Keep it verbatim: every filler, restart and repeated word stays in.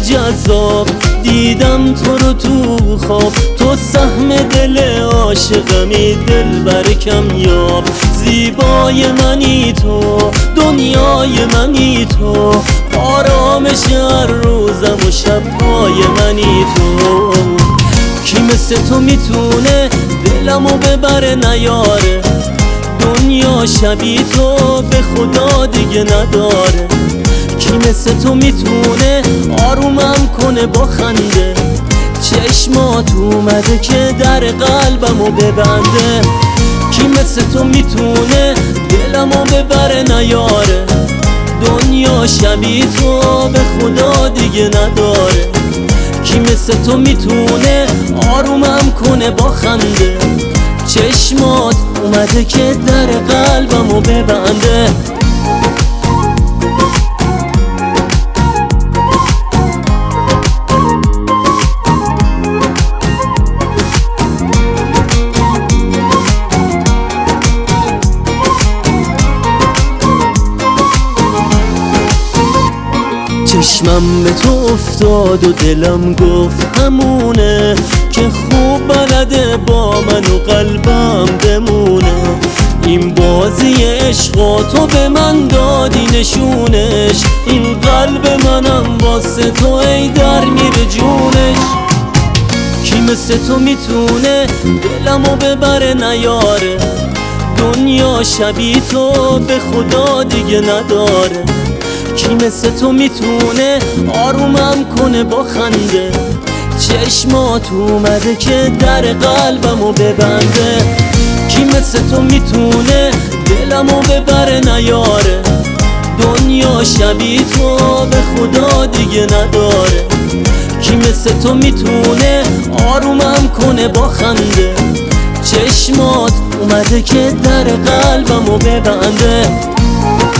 جذاب دیدم تو رو تو خواب، تو سهم دل عاشقمی، دل بر کم یاب. زیبای منی تو، دنیای منی تو، آرامش هر روزم و شبهای منی تو. کی مثل تو میتونه دلمو ببره نیاره، دنیا شبی تو به خدا دیگه نداره. کی مثل تو میتونه آرومم کنه با خنده، چشمات اومده که در قلبمو ببنده. کی مثل تو میتونه دلمو ببره نیاره، دنیا شبی تو به خدا دیگه نداره. کی مثل تو میتونه آرومم کنه با خنده، چشمات اومده که در قلبمو ببنده. چشمم به تو افتاد و دلم گفت همونه، که خوب بلده با من و قلبم بمونه. این بازی عشق تو به من دادی نشونش، این قلب منم واسه تو ای در میره جونش. کی مثل تو میتونه دلمو ببره نیاره، دنیا شبی تو به خدا دیگه نداره. کی مثل تو میتونه آرومم کنه با خنده، چشمات اومده که در قلبمو ببنده. کی مثل تو میتونه دلمو ببره نیاره، دنیا شبی تو به خدا دیگه نداره. کی مثل تو میتونه آرومم کنه با خنده، چشمات اومده که در قلبمو ببنده.